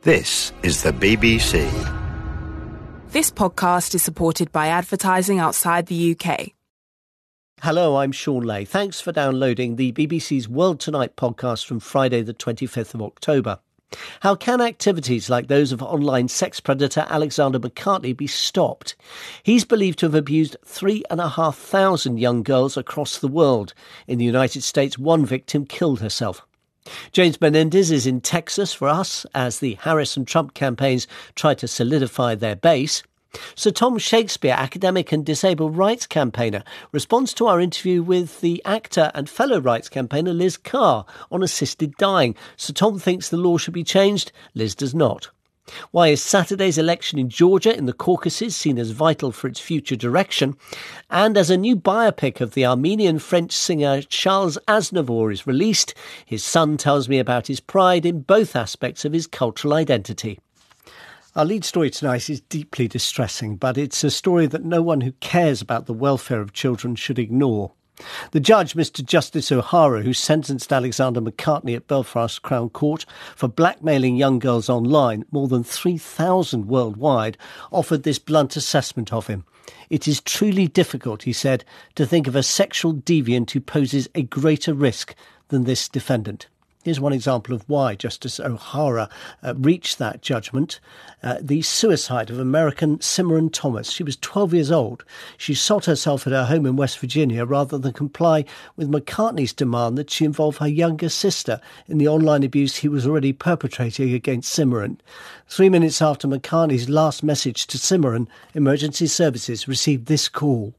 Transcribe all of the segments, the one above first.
This is the BBC. This podcast is supported by advertising outside the UK. Hello, I'm Sean Lay. Thanks for downloading the BBC's World Tonight podcast from Friday the 25th of October. How can activities like those of online sex predator Alexander McCartney be stopped? He's believed to have abused 3,500 young girls across the world. In the United States, one victim killed herself. James Menendez is in Texas for us as the Harris and Trump campaigns try to solidify their base. Sir Tom Shakespeare, academic and disabled rights campaigner, responds to our interview with the actor and fellow rights campaigner Liz Carr on assisted dying. Sir Tom thinks the law should be changed. Liz does not. Why is Saturday's election in Georgia in the caucuses seen as vital for its future direction? And as a new biopic of the Armenian-French singer Charles Aznavour is released, his son tells me about his pride in both aspects of his cultural identity. Our lead story tonight is deeply distressing, but it's a story that no one who cares about the welfare of children should ignore. The judge, Mr Justice O'Hara, who sentenced Alexander McCartney at Belfast Crown Court for blackmailing young girls online, more than 3,000 worldwide, offered this blunt assessment of him. It is truly difficult, he said, to think of a sexual deviant who poses a greater risk than this defendant. Here's one example of why Justice O'Hara reached that judgment. The suicide of American Simran Thomas. She was 12 years old. She shot herself at her home in West Virginia rather than comply with McCartney's demand that she involve her younger sister in the online abuse he was already perpetrating against Simran. 3 minutes after McCartney's last message to Simran, emergency services received this call.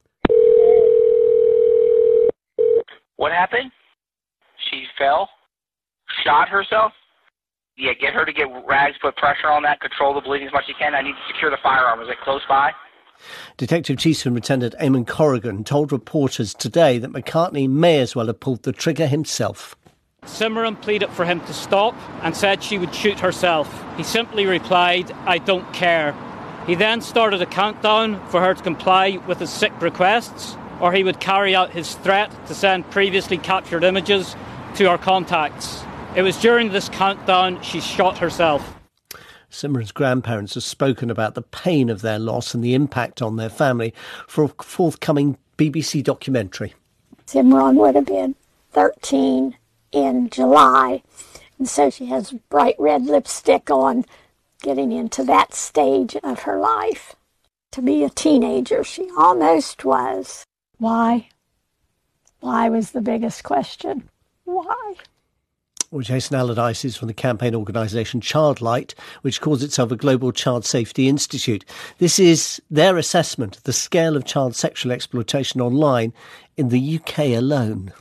What happened? She fell? Shot herself? Yeah, get her to get rags, put pressure on that, control the bleeding as much as you can. I need to secure the firearm. Is it close by? Detective Chief Superintendent Eamon Corrigan told reporters today that McCartney may as well have pulled the trigger himself. Simran pleaded for him to stop and said she would shoot herself. He simply replied, "I don't care." He then started a countdown for her to comply with his sick requests, or he would carry out his threat to send previously captured images to our contacts. It was during this countdown she shot herself. Simran's grandparents have spoken about the pain of their loss and the impact on their family for a forthcoming BBC documentary. Simran would have been 13 in July, and so she has bright red lipstick on, getting into that stage of her life. To be a teenager, she almost was. Why? Why was the biggest question. Why? Well, Jason Allardyce is from the campaign organisation Childlight, which calls itself a Global Child Safety Institute. This is their assessment of the scale of child sexual exploitation online in the UK alone.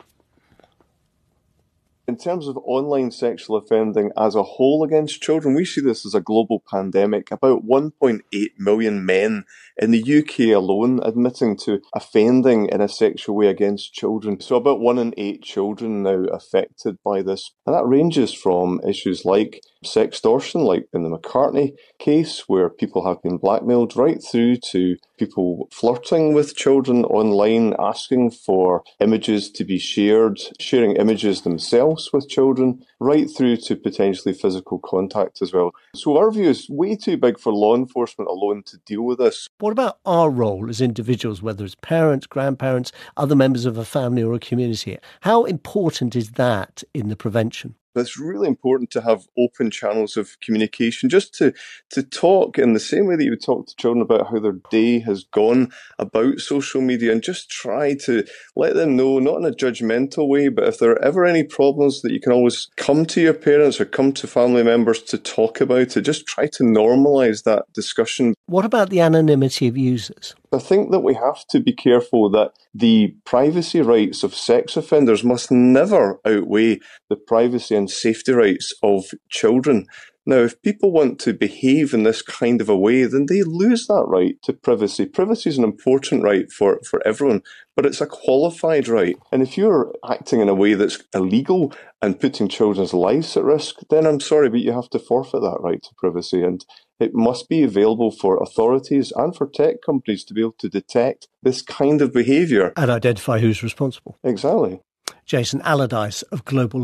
In terms of online sexual offending as a whole against children, we see this as a global pandemic. About 1.8 million men in the UK alone admitting to offending in a sexual way against children. So about 1 in 8 children now affected by this. And that ranges from issues like sextortion, like in the McCartney case, where people have been blackmailed, right through to people flirting with children online, asking for images to be shared, sharing images themselves with children, right through to potentially physical contact as well. So our view is way too big for law enforcement alone to deal with this. What about our role as individuals, whether it's parents, grandparents, other members of a family or a community? How important is that in the prevention? It's really important to have open channels of communication, just to talk in the same way that you would talk to children about how their day has gone about social media, and just try to let them know, not in a judgmental way, but if there are ever any problems, that you can always come to your parents or come to family members to talk about it. Just try to normalise that discussion. What about the anonymity of users? I think that we have to be careful that the privacy rights of sex offenders must never outweigh the privacy and safety rights of children. Now, if people want to behave in this kind of a way, then they lose that right to privacy. Privacy is an important right for everyone, but it's a qualified right. And if you're acting in a way that's illegal and putting children's lives at risk, then I'm sorry, but you have to forfeit that right to privacy. And it must be available for authorities and for tech companies to be able to detect this kind of behaviour. And identify who's responsible. Exactly. Jason Allardyce of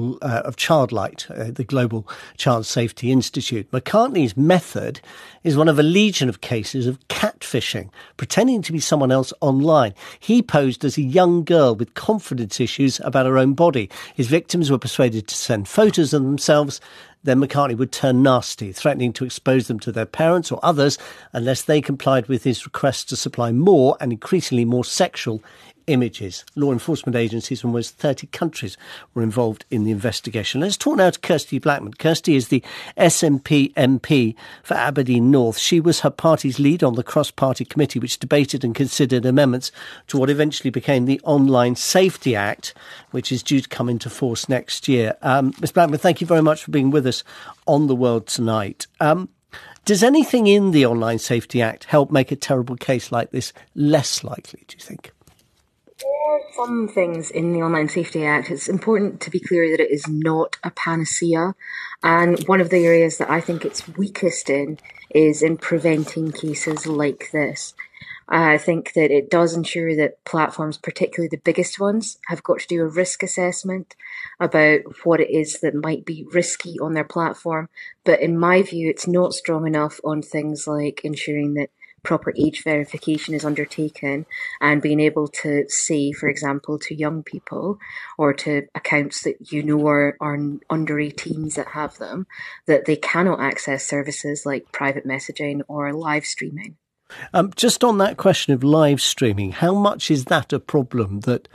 Childlight, the Global Child Safety Institute. McCartney's method is one of a legion of cases of catfishing, pretending to be someone else online. He posed as a young girl with confidence issues about her own body. His victims were persuaded to send photos of themselves. Then McCartney would turn nasty, threatening to expose them to their parents or others unless they complied with his request to supply more and increasingly more sexual images. Law enforcement agencies from almost 30 countries were involved in the investigation. Let's talk now to Kirsty Blackman. Kirsty is the SNP MP for Aberdeen North. She was her party's lead on the cross-party committee which debated and considered amendments to what eventually became the Online Safety Act, which is due to come into force next year. Ms Blackman, thank you very much for being with us on The World Tonight. Does anything in the Online Safety Act help make a terrible case like this less likely, do you think? There are some things in the Online Safety Act. It's important to be clear that it is not a panacea. And one of the areas that I think it's weakest in is in preventing cases like this. I think that it does ensure that platforms, particularly the biggest ones, have got to do a risk assessment about what it is that might be risky on their platform. But in my view, it's not strong enough on things like ensuring that proper age verification is undertaken and being able to say, for example, to young people or to accounts that you know are under 18s that have them, that they cannot access services like private messaging or live streaming. Just on that question of live streaming, how much is that a problem that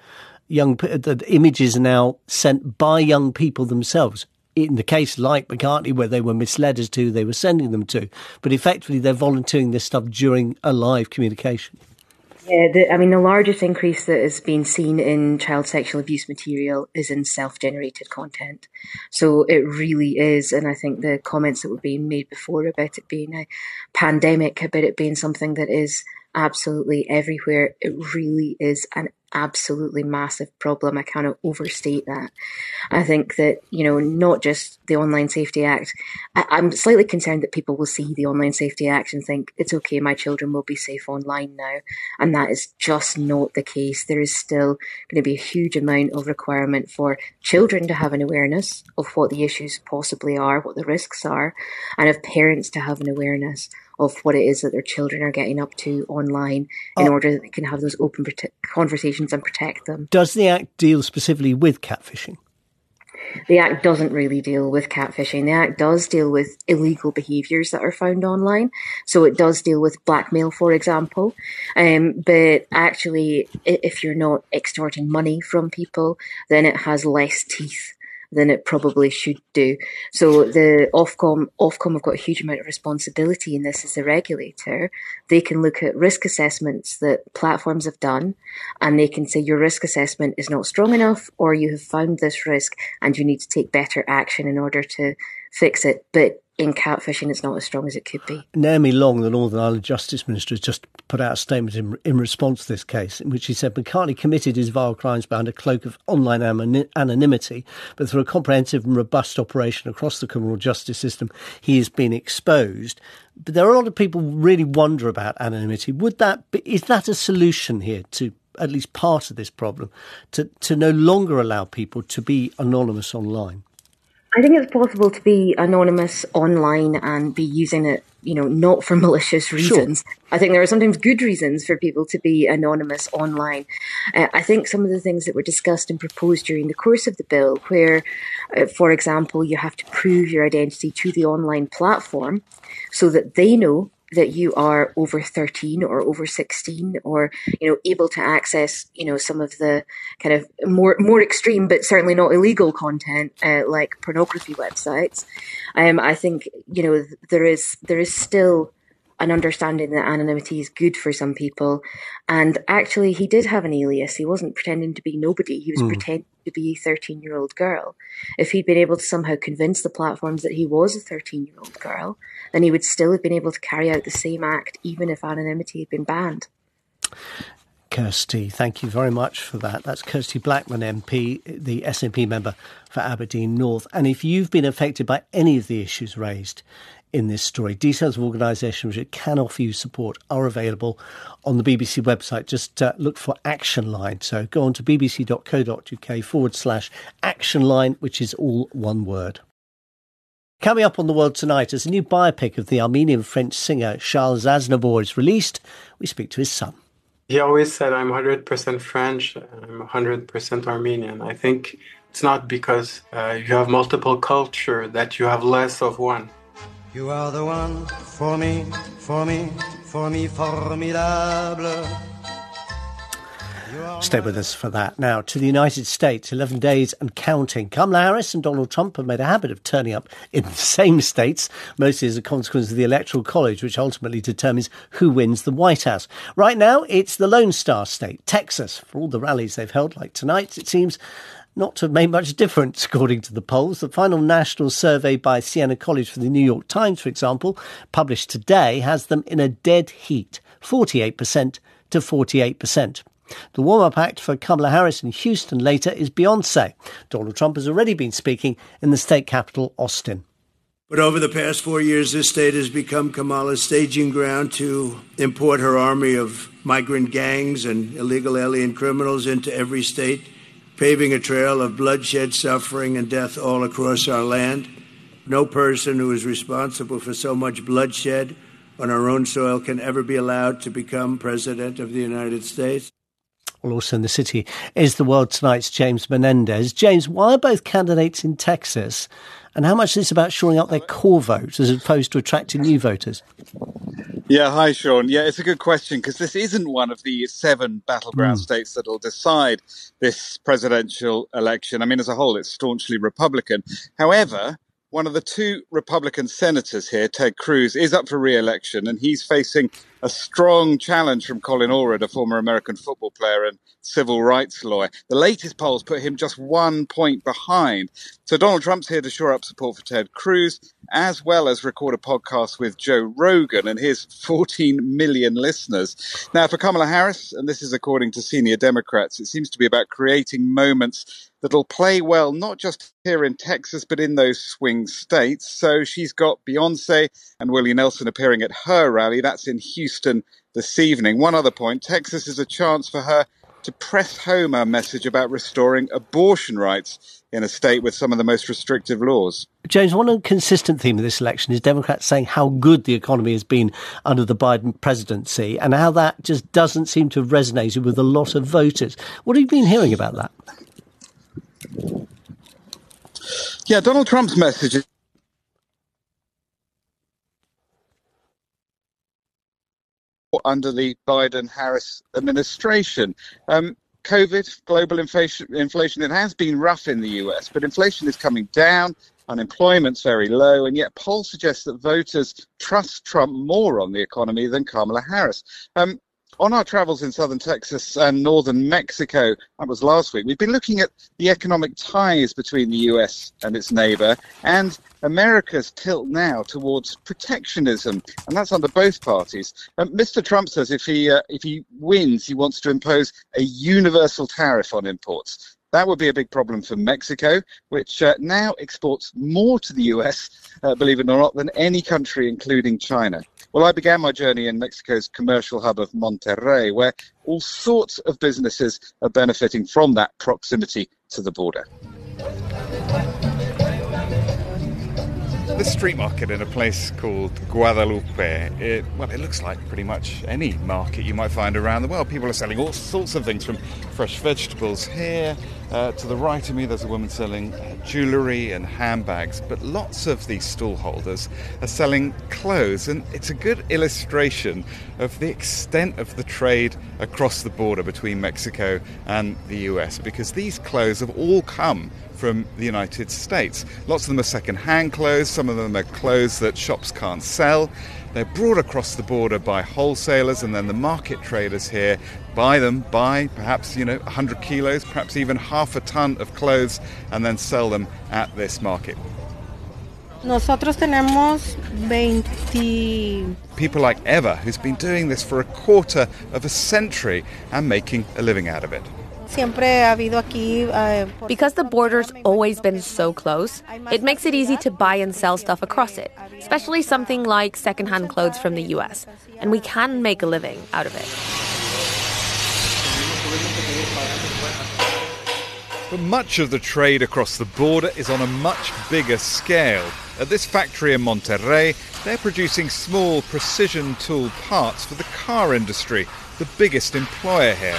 that images are now sent by young people themselves? In the case like McCartney, where they were misled as to who they were sending them to, but effectively they're volunteering this stuff during a live communication. Yeah, the largest increase that has been seen in child sexual abuse material is in self-generated content. So it really is, and I think the comments that were being made before about it being a pandemic, about it being something that is absolutely everywhere, it really is an absolutely massive problem. I cannot overstate that. I think that, not just the Online Safety Act. I'm slightly concerned that people will see the Online Safety Act and think, it's okay, my children will be safe online now. And that is just not the case. There is still going to be a huge amount of requirement for children to have an awareness of what the issues possibly are, what the risks are, and of parents to have an awareness of what it is that their children are getting up to online in order that they can have those open conversations and protect them. Does the Act deal specifically with catfishing? The Act doesn't really deal with catfishing. The Act does deal with illegal behaviours that are found online. So it does deal with blackmail, for example. But actually, if you're not extorting money from people, then it has less teeth than it probably should do. So the Ofcom have got a huge amount of responsibility in this as a regulator. They can look at risk assessments that platforms have done, and they can say your risk assessment is not strong enough, or you have found this risk and you need to take better action in order to fix it. But in catfishing, it's not as strong as it could be. Naomi Long, the Northern Ireland Justice Minister, has just put out a statement in response to this case, in which he said McCartney committed his vile crimes behind a cloak of online anonymity, but through a comprehensive and robust operation across the criminal justice system, he has been exposed. But there are a lot of people who really wonder about anonymity. Is that a solution here to at least part of this problem, to no longer allow people to be anonymous online? I think it's possible to be anonymous online and be using it, not for malicious reasons. Sure. I think there are sometimes good reasons for people to be anonymous online. I think some of the things that were discussed and proposed during the course of the bill, where, for example, you have to prove your identity to the online platform so that they know that you are over 13 or over 16 or, able to access, some of the kind of more extreme, but certainly not illegal content, like pornography websites. I think, there is still an understanding that anonymity is good for some people. And actually, he did have an alias. He wasn't pretending to be nobody. He was pretending to be a 13-year-old girl. If he'd been able to somehow convince the platforms that he was a 13-year-old girl, then he would still have been able to carry out the same act, even if anonymity had been banned. Kirsty. Thank you very much for that. That's Kirsty Blackman MP, the SNP member for Aberdeen North. And if you've been affected by any of the issues raised in this story, details of organisations which can offer you support are available on the BBC website. Just look for Action Line. So go on to bbc.co.uk/Action Line, which is all one word. Coming up on The World Tonight, as a new biopic of the Armenian-French singer Charles Aznavour is released, we speak to his son. He always said, I'm 100% French, I'm 100% Armenian. I think it's not because you have multiple culture that you have less of one. You are the one for me, formidable. Stay with us for that. Now, to the United States, 11 days and counting. Kamala Harris and Donald Trump have made a habit of turning up in the same states, mostly as a consequence of the Electoral College, which ultimately determines who wins the White House. Right now, it's the Lone Star State, Texas. For all the rallies they've held, like tonight, it seems not to have made much difference, according to the polls. The final national survey by Siena College for the New York Times, for example, published today, has them in a dead heat, 48% to 48%. The warm-up act for Kamala Harris in Houston later is Beyoncé. Donald Trump has already been speaking in the state capital, Austin. But over the past 4 years, this state has become Kamala's staging ground to import her army of migrant gangs and illegal alien criminals into every state, paving a trail of bloodshed, suffering, and death all across our land. No person who is responsible for so much bloodshed on our own soil can ever be allowed to become president of the United States. Well, also in the city is The World Tonight's James Menendez. James, why are both candidates in Texas? And how much is this about shoring up their core vote as opposed to attracting new voters? Yeah, hi, Sean. Yeah, it's a good question because this isn't one of the 7 battleground states that will decide this presidential election. I mean, as a whole, it's staunchly Republican. However, one of the 2 Republican senators here, Ted Cruz, is up for re-election, and he's facing a strong challenge from Colin Allred, a former American football player and civil rights lawyer. The latest polls put him just 1 point behind. So Donald Trump's here to shore up support for Ted Cruz, as well as record a podcast with Joe Rogan and his 14 million listeners. Now, for Kamala Harris, and this is according to senior Democrats, it seems to be about creating moments that'll play well, not just here in Texas, but in those swing states. So she's got Beyoncé and Willie Nelson appearing at her rally. That's in Houston this evening. One other point, Texas is a chance for her to press home her message about restoring abortion rights in a state with some of the most restrictive laws. James, one consistent theme of this election is Democrats saying how good the economy has been under the Biden presidency and how that just doesn't seem to have resonated with a lot of voters. What have you been hearing about that? Yeah, Donald Trump's message is under the Biden-Harris administration. COVID, global inflation, it has been rough in the US, but inflation is coming down, unemployment's very low, and yet polls suggest that voters trust Trump more on the economy than Kamala Harris. On our travels in southern Texas and northern Mexico, that was last week, we've been looking at the economic ties between the US and its neighbor and America's tilt now towards protectionism, and that's under both parties. Mr. Trump says if he wins, he wants to impose a universal tariff on imports. That would be a big problem for Mexico, which now exports more to the US, believe it or not, than any country, including China. Well, I began my journey in Mexico's commercial hub of Monterrey, where all sorts of businesses are benefiting from that proximity to the border. The street market in a place called Guadalupe, it looks like pretty much any market you might find around the world. People are selling all sorts of things, from fresh vegetables here. To the right of me, there's a woman selling jewellery and handbags, but lots of these stallholders are selling clothes, and it's a good illustration of the extent of the trade across the border between Mexico and the US, because these clothes have all come from the United States. Lots of them are second-hand clothes, some of them are clothes that shops can't sell. They're brought across the border by wholesalers, and then the market traders here buy perhaps 100 kilos, perhaps even half a ton of clothes, and then sell them at this market. Nosotros tenemos 20... People like Eva, who's been doing this for a quarter of a century and making a living out of it. Because the border's always been so close, it makes it easy to buy and sell stuff across it, especially something like secondhand clothes from the US, and we can make a living out of it. But much of the trade across the border is on a much bigger scale. At this factory in Monterrey, they're producing small precision tool parts for the car industry, the biggest employer here.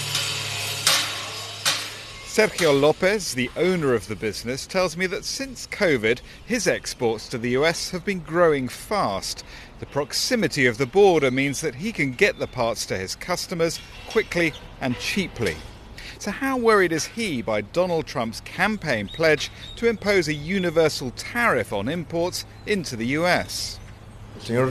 Sergio Lopez, the owner of the business, tells me that since COVID, his exports to the US have been growing fast. The proximity of the border means that he can get the parts to his customers quickly and cheaply. So how worried is he by Donald Trump's campaign pledge to impose a universal tariff on imports into the US? Mr.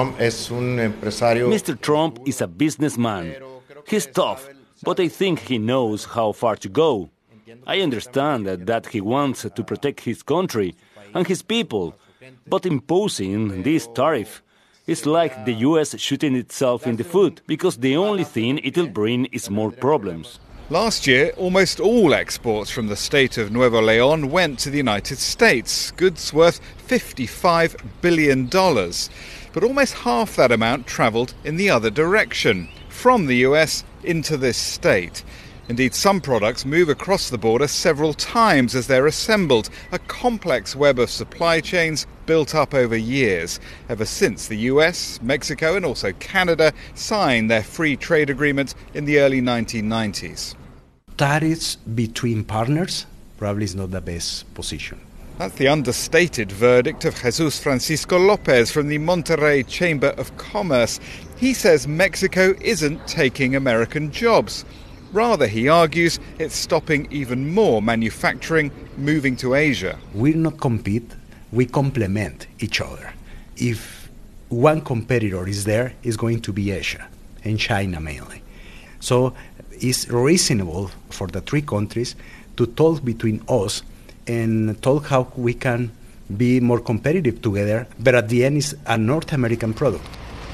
Trump is a businessman. He's tough, but I think he knows how far to go. I understand that he wants to protect his country and his people, but imposing this tariff is like the US shooting itself in the foot, because the only thing it'll bring is more problems. Last year, almost all exports from the state of Nuevo León went to the United States, goods worth $55 billion. But almost half that amount travelled in the other direction, from the US into this state. Indeed, some products move across the border several times as they're assembled, a complex web of supply chains built up over years, ever since the US, Mexico and also Canada signed their free trade agreement in the early 1990s. Tariffs between partners probably is not the best position. That's the understated verdict of Jesus Francisco Lopez from the Monterrey Chamber of Commerce. He says Mexico isn't taking American jobs. Rather, he argues, it's stopping even more manufacturing moving to Asia. We not compete, we complement each other. If one competitor is there, it's going to be Asia, and China mainly. So it's reasonable for the three countries to talk between us and talk how we can be more competitive together, but at the end it's a North American product.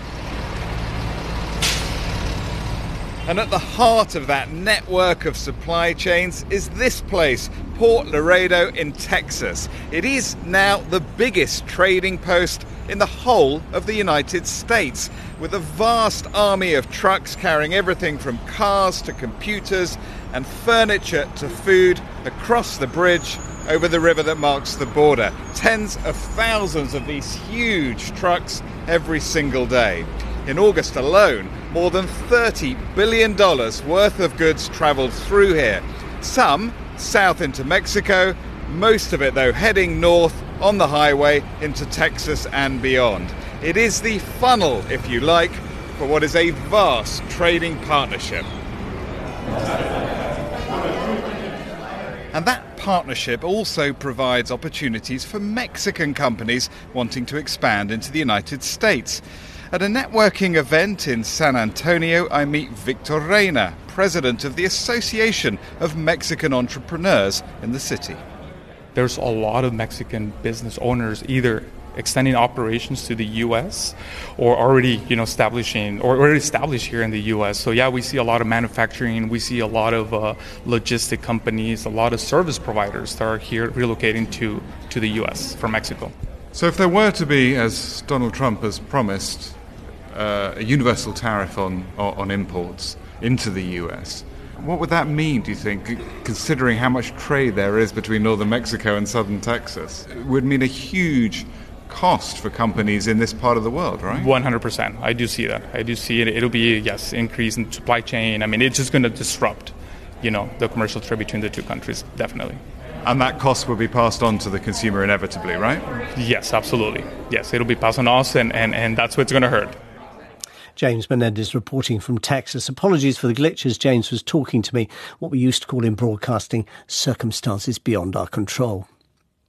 And at the heart of that network of supply chains is this place, Port Laredo in Texas. It is now the biggest trading post in the whole of the United States, with a vast army of trucks carrying everything from cars to computers and furniture to food across the bridge over the river that marks the border. Tens of thousands of these huge trucks every single day. In August alone, more than $30 billion worth of goods travelled through here. Some south into Mexico, most of it though heading north on the highway into Texas and beyond. It is the funnel, if you like, for what is a vast trading partnership. And that partnership also provides opportunities for Mexican companies wanting to expand into the United States. At a networking event in San Antonio, I meet Victor Reyna, president of the Association of Mexican Entrepreneurs in the city. There's a lot of Mexican business owners either extending operations to the U.S. or already, establishing or already established here in the U.S. So yeah, we see a lot of manufacturing, we see a lot of logistic companies, a lot of service providers that are here relocating to the U.S. from Mexico. So if there were to be, as Donald Trump has promised, a universal tariff on imports into the US, what would that mean, do you think, considering how much trade there is between northern Mexico and southern Texas? It would mean a huge cost for companies in this part of the world, right? 100%. I do see that. I do see it. It'll be, yes, increase in supply chain. I mean, it's just going to disrupt, the commercial trade between the two countries, definitely. And that cost will be passed on to the consumer inevitably, right? Yes, absolutely. Yes, it'll be passed on us, and that's what's going to hurt. James Menendez reporting from Texas. Apologies for the glitches. James was talking to me, what we used to call in broadcasting, circumstances beyond our control.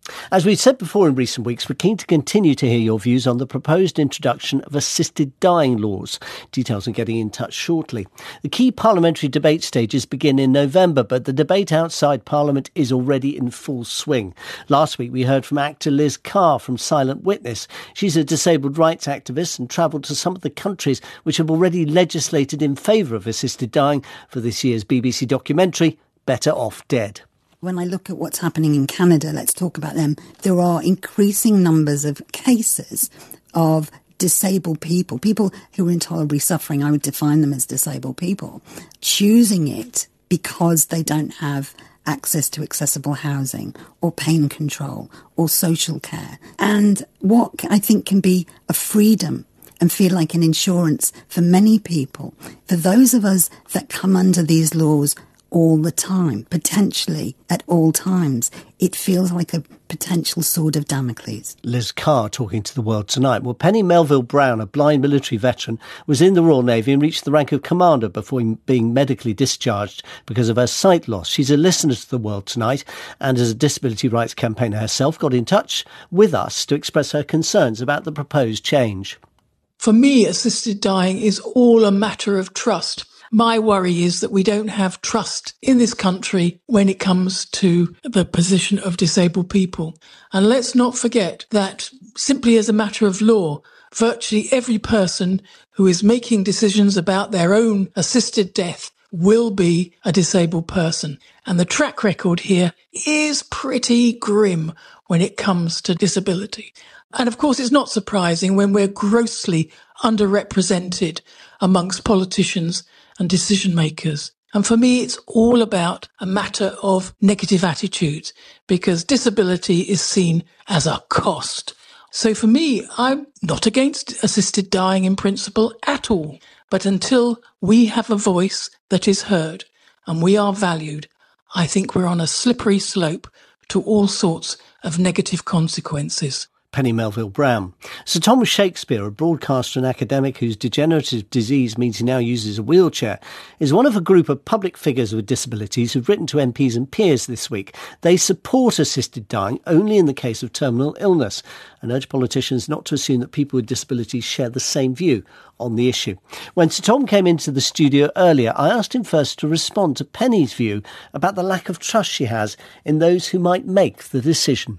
As we've said before in recent weeks, we're keen to continue to hear your views on the proposed introduction of assisted dying laws. Details on getting in touch shortly. The key parliamentary debate stages begin in November, but the debate outside Parliament is already in full swing. Last week we heard from actor Liz Carr from Silent Witness. She's a disabled rights activist and travelled to some of the countries which have already legislated in favour of assisted dying for this year's BBC documentary, Better Off Dead. When I look at what's happening in Canada, let's talk about them, there are increasing numbers of cases of disabled people who are intolerably suffering, I would define them as disabled people, choosing it because they don't have access to accessible housing or pain control or social care. And what I think can be a freedom and feel like an insurance for many people, for those of us that come under these laws all the time, potentially at all times, it feels like a potential sword of Damocles. Liz Carr talking to The World Tonight. Well, Penny Melville-Brown, a blind military veteran, was in the Royal Navy and reached the rank of commander before being medically discharged because of her sight loss. She's a listener to The World Tonight and, as a disability rights campaigner herself, got in touch with us to express her concerns about the proposed change. For me, assisted dying is all a matter of trust. My worry is that we don't have trust in this country when it comes to the position of disabled people. And let's not forget that simply as a matter of law, virtually every person who is making decisions about their own assisted death will be a disabled person. And the track record here is pretty grim when it comes to disability. And of course, it's not surprising when we're grossly underrepresented amongst politicians and decision makers. And for me, it's all about a matter of negative attitudes, because disability is seen as a cost. So for me, I'm not against assisted dying in principle at all. But until we have a voice that is heard and we are valued, I think we're on a slippery slope to all sorts of negative consequences. Penny Melville-Brown. Sir Thomas Shakespeare, a broadcaster and academic whose degenerative disease means he now uses a wheelchair, is one of a group of public figures with disabilities who've written to MPs and peers this week. They support assisted dying only in the case of terminal illness and urge politicians not to assume that people with disabilities share the same view on the issue. When Sir Tom came into the studio earlier, I asked him first to respond to Penny's view about the lack of trust she has in those who might make the decision.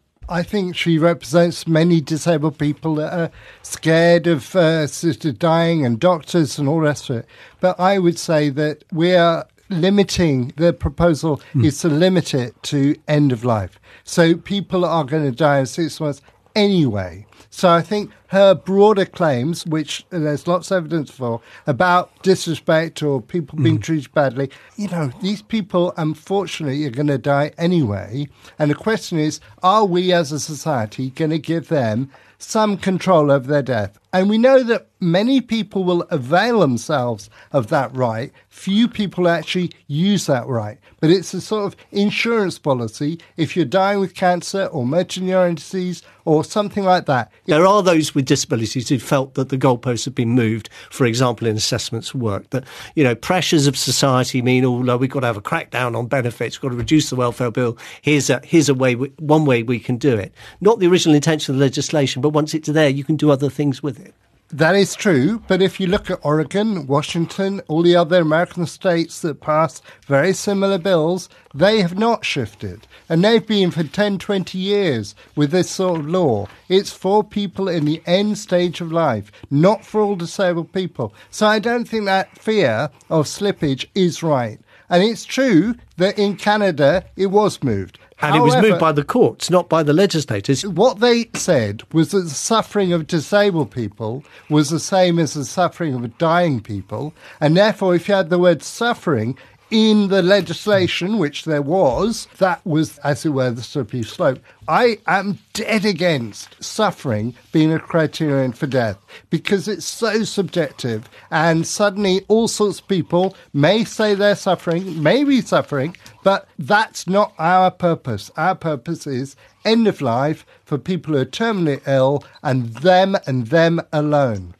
I think she represents many disabled people that are scared of assisted dying and doctors and all the rest of it. But I would say that we are limiting, the proposal is to limit it to end of life. So people are going to die in 6 months anyway. So I think her broader claims, which there's lots of evidence for, about disrespect or people being treated badly, these people, unfortunately, are going to die anyway. And the question is, are we as a society going to give them some control over their death? And we know that many people will avail themselves of that right. Few people actually use that right. But it's a sort of insurance policy. If you're dying with cancer or motor neuron disease or something like that. There are those with disabilities who felt that the goalposts have been moved, for example, in assessments work, that, pressures of society mean, we've got to have a crackdown on benefits, we've got to reduce the welfare bill. Here's a way, one way we can do it. Not the original intention of the legislation, but once it's there, you can do other things with it. That is true, but if you look at Oregon, Washington, all the other American states that passed very similar bills, they have not shifted. And they've been for 10, 20 years with this sort of law. It's for people in the end stage of life, not for all disabled people. So I don't think that fear of slippage is right. And it's true that in Canada it was moved. And it was moved by the courts, not by the legislators. What they said was that the suffering of disabled people was the same as the suffering of dying people. And therefore, if you had the word suffering in the legislation, which there was, that was, as it were, the slippery slope. I am dead against suffering being a criterion for death because it's so subjective, and suddenly all sorts of people may say they're suffering, may be suffering, but that's not our purpose. Our purpose is end of life for people who are terminally ill and them alone.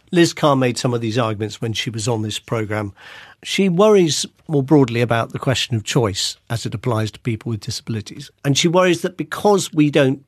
Liz Carr made some of these arguments when she was on this programme. She worries more broadly about the question of choice as it applies to people with disabilities. And she worries that because we don't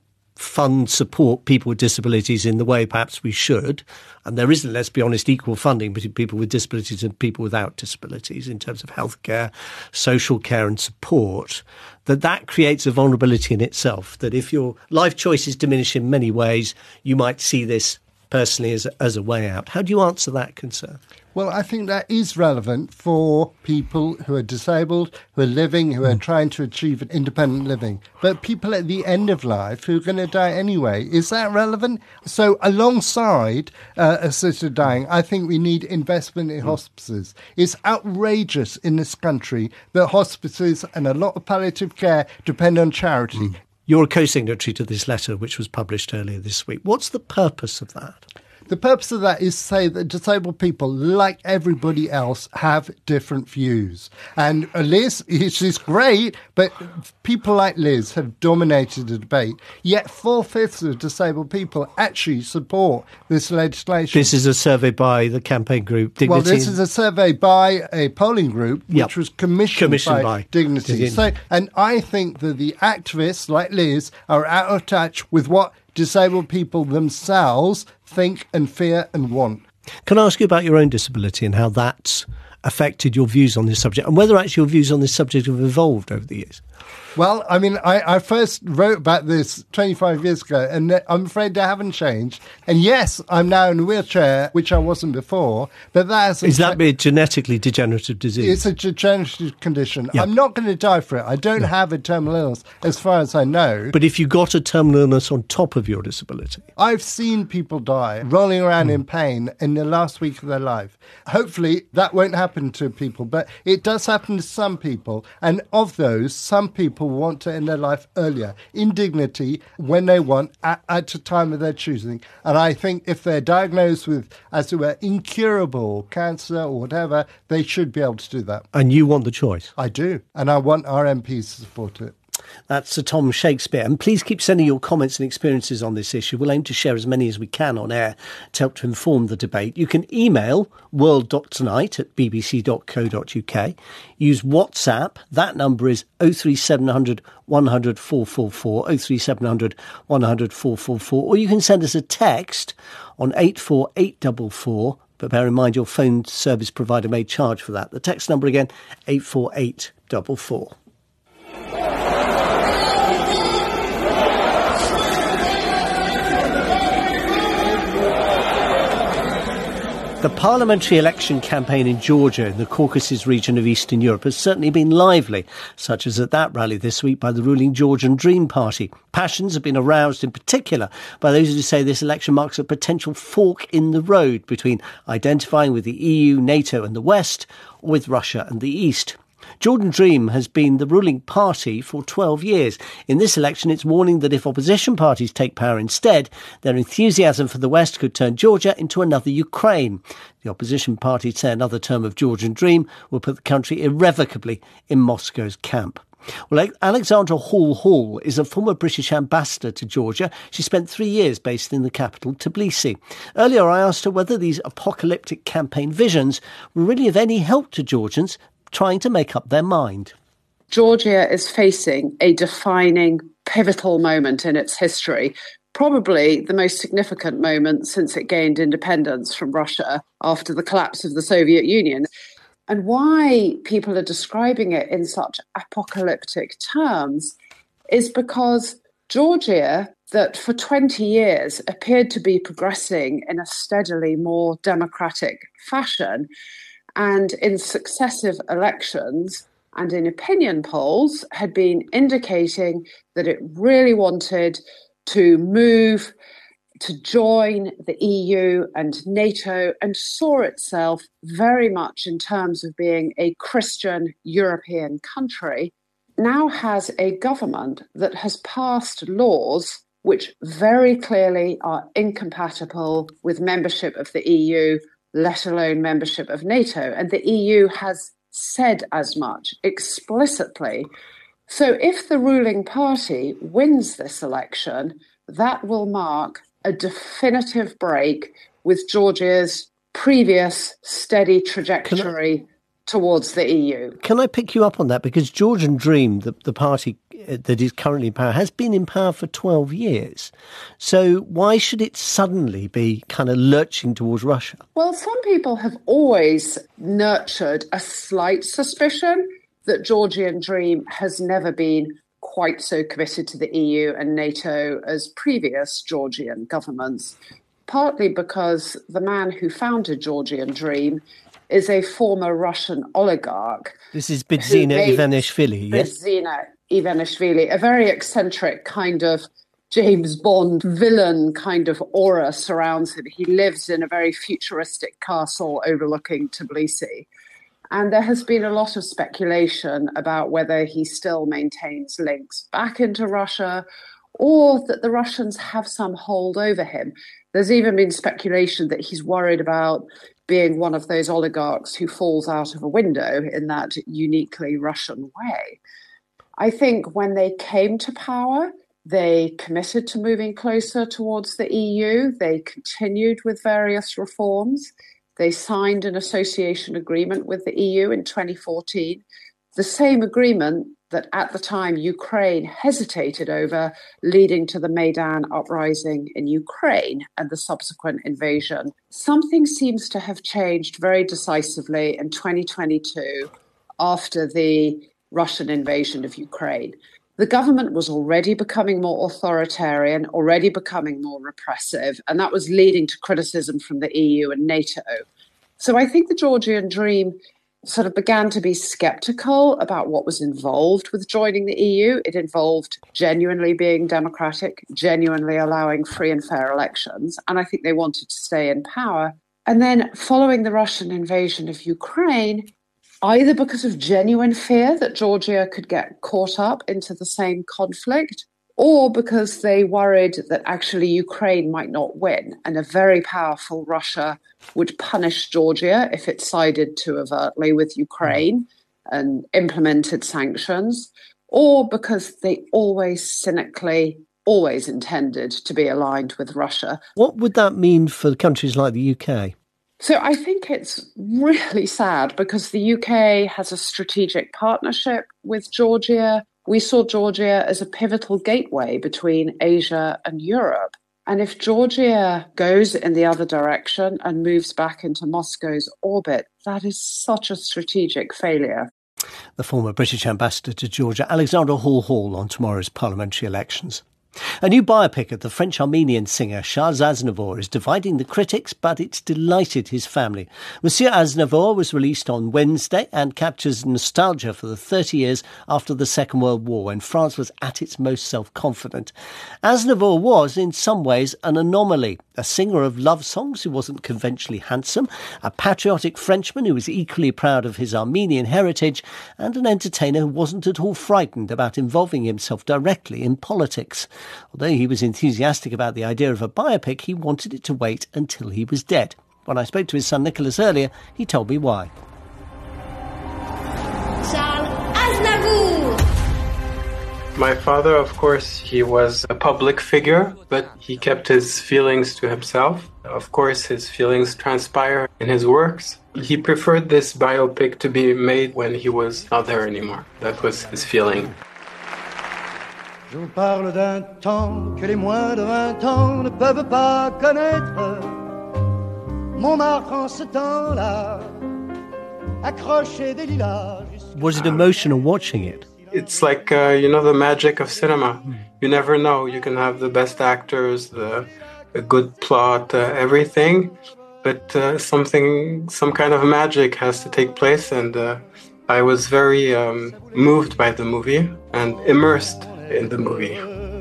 support people with disabilities in the way perhaps we should, and there isn't, let's be honest, equal funding between people with disabilities and people without disabilities in terms of healthcare, social care and support, that creates a vulnerability in itself, that if your life choices diminish in many ways, you might see this personally as a way out. How do you answer that concern? Well, I think that is relevant for people who are disabled, who are living, who are trying to achieve independent living. But people at the end of life who are going to die anyway, is that relevant? So alongside assisted dying, I think we need investment in hospices. It's outrageous in this country that hospices and a lot of palliative care depend on charity. You're a co-signatory to this letter, which was published earlier this week. What's the purpose of that? The purpose of that is to say that disabled people, like everybody else, have different views. And Liz, she's great, but people like Liz have dominated the debate. Yet 4/5 of disabled people actually support this legislation. This is a survey by the campaign group Dignity. Well, this is a survey by a polling group, which was commissioned by Dignity. So, and I think that the activists like Liz are out of touch with what disabled people themselves think and fear and want. Can I ask you about your own disability and how that's affected your views on this subject, and whether actually your views on this subject have evolved over the years? Well, I mean, I first wrote about this 25 years ago, and I'm afraid they haven't changed. And yes, I'm now in a wheelchair, which I wasn't before, but that hasn't... Is that a genetically degenerative disease? It's a degenerative condition. Yep. I'm not going to die for it. I don't have a terminal illness, as far as I know. But if you got a terminal illness on top of your disability? I've seen people die rolling around in pain in the last week of their life. Hopefully, that won't happen to people, but it does happen to some people. And of those, some people want to end their life earlier, in dignity, when they want, at a time of their choosing. And I think if they're diagnosed with, as it were, incurable cancer or whatever, they should be able to do that. And you want the choice? I do. And I want our MPs to support it. That's Sir Tom Shakespeare. And please keep sending your comments and experiences on this issue. We'll aim to share as many as we can on air to help to inform the debate. You can email world.tonight@bbc.co.uk. Use WhatsApp. That number is 03700 100 444, 03700 100 444. Or you can send us a text on 84844. But bear in mind your phone service provider may charge for that. The text number again, 84844. The parliamentary election campaign in Georgia, in the Caucasus region of Eastern Europe, has certainly been lively, such as at that rally this week by the ruling Georgian Dream Party. Passions have been aroused in particular by those who say this election marks a potential fork in the road between identifying with the EU, NATO and the West, or with Russia and the East. Georgian Dream has been the ruling party for 12 years. In this election, it's warning that if opposition parties take power instead, their enthusiasm for the West could turn Georgia into another Ukraine. The opposition parties say another term of Georgian Dream will put the country irrevocably in Moscow's camp. Well, Alexandra Hall is a former British ambassador to Georgia. She spent 3 years based in the capital, Tbilisi. Earlier, I asked her whether these apocalyptic campaign visions were really of any help to Georgians trying to make up their mind. Georgia is facing a defining, pivotal moment in its history, probably the most significant moment since it gained independence from Russia after the collapse of the Soviet Union. And why people are describing it in such apocalyptic terms is because Georgia, that for 20 years appeared to be progressing in a steadily more democratic fashion, and in successive elections and in opinion polls had been indicating that it really wanted to move to join the EU and NATO and saw itself very much in terms of being a Christian European country, now has a government that has passed laws which very clearly are incompatible with membership of the EU, let alone membership of NATO. And the EU has said as much explicitly. So if the ruling party wins this election, that will mark a definitive break with Georgia's previous steady trajectory towards the EU. Can I pick you up on that? Because Georgian Dream, the party that is currently in power, has been in power for 12 years. So why should it suddenly be kind of lurching towards Russia? Well, some people have always nurtured a slight suspicion that Georgian Dream has never been quite so committed to the EU and NATO as previous Georgian governments, partly because the man who founded Georgian Dream is a former Russian oligarch. This is Bidzina Ivanishvili, yes? Bidzina Ivanishvili, a very eccentric kind of James Bond villain kind of aura surrounds him. He lives in a very futuristic castle overlooking Tbilisi. And there has been a lot of speculation about whether he still maintains links back into Russia or that the Russians have some hold over him. There's even been speculation that he's worried about being one of those oligarchs who falls out of a window in that uniquely Russian way. I think when they came to power, they committed to moving closer towards the EU. They continued with various reforms. They signed an association agreement with the EU in 2014, the same agreement that at the time Ukraine hesitated over, leading to the Maidan uprising in Ukraine and the subsequent invasion. Something seems to have changed very decisively in 2022 after the Russian invasion of Ukraine. The government was already becoming more authoritarian, already becoming more repressive, and that was leading to criticism from the EU and NATO. So I think the Georgian Dream sort of began to be skeptical about what was involved with joining the EU. It involved genuinely being democratic, genuinely allowing free and fair elections, and I think they wanted to stay in power. And then following the Russian invasion of Ukraine, either because of genuine fear that Georgia could get caught up into the same conflict, or because they worried that actually Ukraine might not win and a very powerful Russia would punish Georgia if it sided too overtly with Ukraine and implemented sanctions, or because they always intended to be aligned with Russia. What would that mean for countries like the UK? So I think it's really sad because the UK has a strategic partnership with Georgia. We saw Georgia as a pivotal gateway between Asia and Europe. And if Georgia goes in the other direction and moves back into Moscow's orbit, that is such a strategic failure. The former British ambassador to Georgia, Alexander Hall on tomorrow's parliamentary elections. A new biopic of the French-Armenian singer Charles Aznavour is dividing the critics, but it's delighted his family. Monsieur Aznavour was released on Wednesday and captures nostalgia for the 30 years after the Second World War, when France was at its most self-confident. Aznavour was, in some ways, an anomaly. A singer of love songs who wasn't conventionally handsome, a patriotic Frenchman who was equally proud of his Armenian heritage, and an entertainer who wasn't at all frightened about involving himself directly in politics. Although he was enthusiastic about the idea of a biopic, he wanted it to wait until he was dead. When I spoke to his son Nicholas earlier, he told me why. Charles Aznavour! My father, of course, he was a public figure, but he kept his feelings to himself. Of course, his feelings transpire in his works. He preferred this biopic to be made when he was not there anymore. That was his feeling. Je vous parle d'un temps que les moins de 20 ans ne peuvent pas connaître. Montmartre en ce temps-là, accroché des lilas. Was it emotional watching it? It's like, the magic of cinema. You never know. You can have the best actors, a good plot, everything. But some kind of magic has to take place. And I was very moved by the movie and immersed in the movie.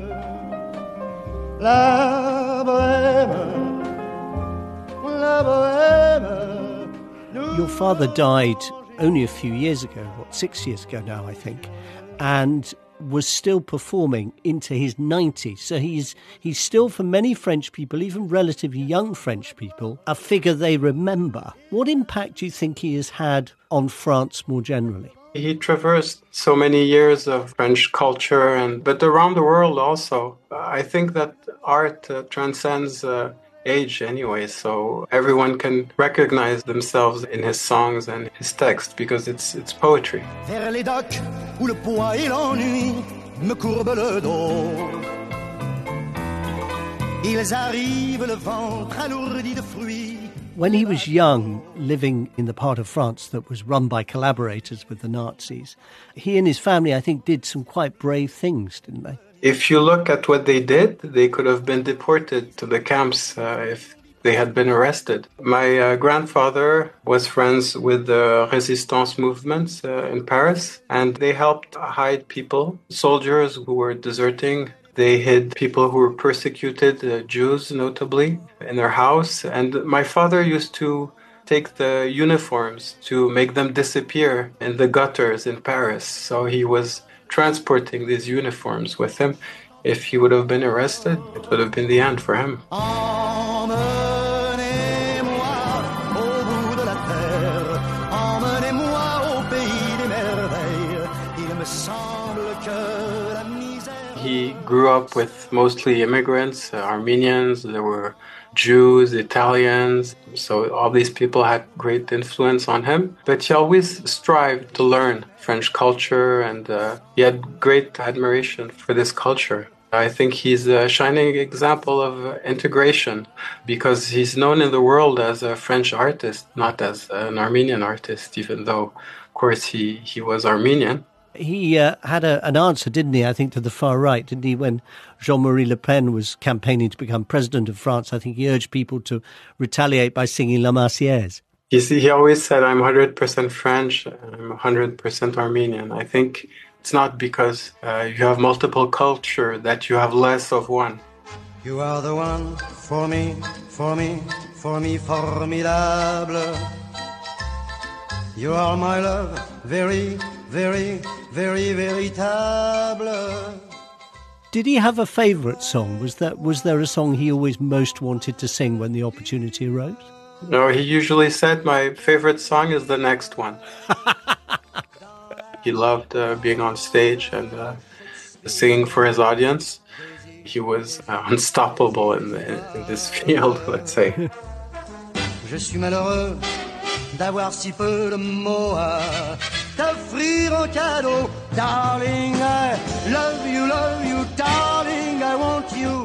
La bohème, la bohème. Your father died only a few years ago, 6 years ago now, I think, and was still performing into his 90s. So he's still, for many French people, even relatively young French people, a figure they remember. What impact do you think he has had on France more generally? He traversed so many years of French culture, but around the world also. I think that art transcends age anyway, so everyone can recognize themselves in his songs and his text because it's poetry. Vers les docks où le poids et l'ennui me courbent le dos. Ils arrivent le ventre alourdi de fruits. When he was young, living in the part of France that was run by collaborators with the Nazis, he and his family, I think, did some quite brave things, didn't they? If you look at what they did, they could have been deported to the camps if they had been arrested. My grandfather was friends with the resistance movements in Paris, and they helped hide people, soldiers who were deserting. They hid people who were persecuted, Jews notably, in their house. And my father used to take the uniforms to make them disappear in the gutters in Paris. So he was transporting these uniforms with him. If he would have been arrested, it would have been the end for him. Emmenez-moi au bout de la terre, emmenez-moi au pays des merveilles. Il me semble que la misère... He grew up with mostly immigrants, Armenians, there were Jews, Italians, so all these people had great influence on him. But he always strived to learn French culture, and he had great admiration for this culture. I think he's a shining example of integration because he's known in the world as a French artist, not as an Armenian artist, even though, of course, he was Armenian. He had an answer, didn't he, I think, to the far right, didn't he, when Jean-Marie Le Pen was campaigning to become president of France. I think he urged people to retaliate by singing La Marseillaise. You see, he always said, I'm 100% French, I'm 100% Armenian. I think it's not because you have multiple culture that you have less of one. You are the one for me, for me, for me, formidable. You are my love, very, very, very véritable. Did he have a favourite song? Was there a song he always most wanted to sing when the opportunity arose? No, he usually said, my favorite song is the next one. He loved being on stage and singing for his audience. He was unstoppable in this field, let's say. Je suis malheureux d'avoir si peu de mots à t'offrir en cadeau. Darling, I love you, darling, I want you.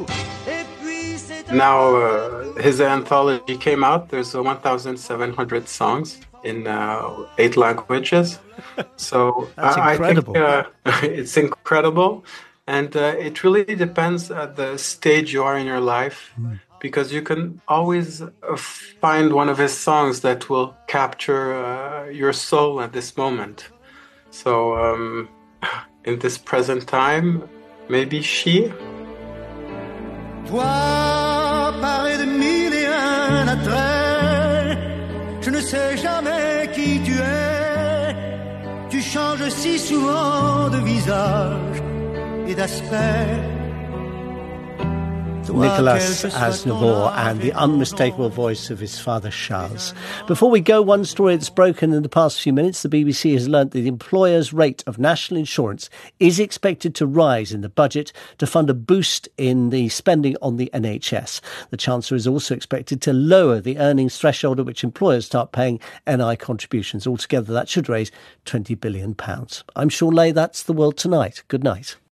Now, his anthology came out. There's 1,700 songs in 8 languages. So I think it's incredible. And it really depends at the stage you are in your life, because you can always find one of his songs that will capture your soul at this moment. So in this present time, maybe She. Toi, paré de mille et un attraits, je ne sais jamais qui tu es. Tu changes si souvent de visage et d'aspect. Nicolas Aznavour and the unmistakable voice of his father Charles. Before we go, one story that's broken in the past few minutes. The BBC has learnt that the employer's rate of national insurance is expected to rise in the budget to fund a boost in the spending on the NHS. The Chancellor is also expected to lower the earnings threshold at which employers start paying NI contributions. Altogether, that should raise £20 billion. I'm Sean Lay. That's The World Tonight. Good night.